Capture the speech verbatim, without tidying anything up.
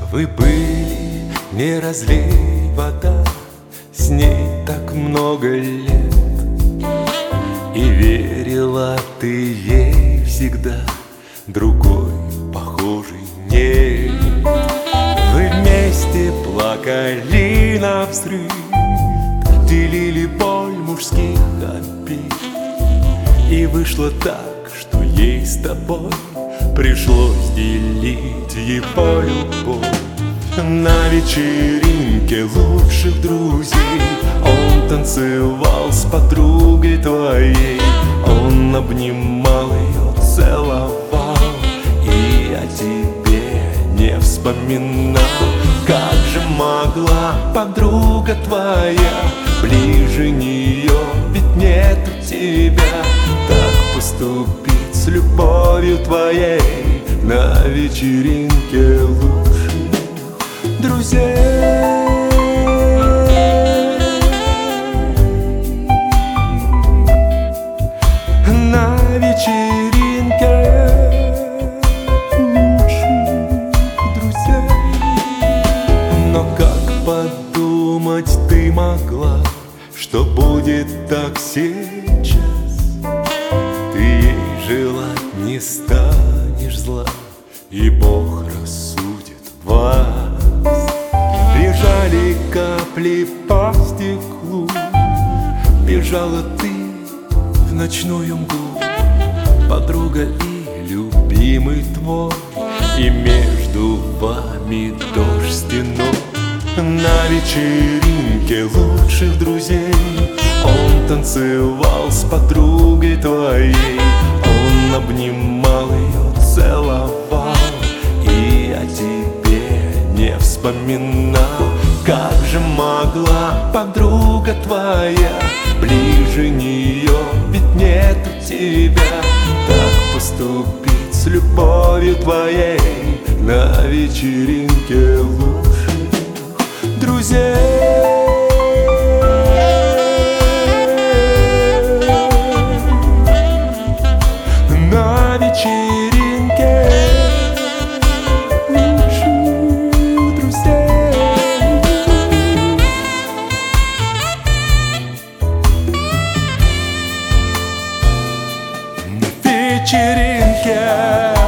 Вы были, не разлей вода, с ней так много лет, и верила ты ей всегда, другой похожей нет. Вы вместе плакали навзрыд, делили боль мужских обид, и вышло так, что ей с тобой пришлось делить его любовь. На вечеринке лучших друзей он танцевал с подругой твоей, он обнимал ее, целовал, и о тебе не вспоминал. Как же могла подруга твоя ближе нее, ведь нету тебя, так поступить с любовью твоей на вечеринке лучших друзей. На вечеринке лучших друзей. Но как подумать ты могла, что будет так сейчас? Ты ей желать не станешь зла, и Бог рассудит вас. Бежали капли по стеклу, бежала ты в ночную мглу, подруга и любимый твой, и между вами дождь стеной. На вечеринке лучших друзей он танцевал с подругой твоей, он обнимал ее, целовал, и о тебе не вспоминал. Как же могла подруга твоя ближе нее, ведь нету тебя, так поступить с любовью твоей на вечеринке лучших друзей. На вечеринке лучших друзей. На вечеринке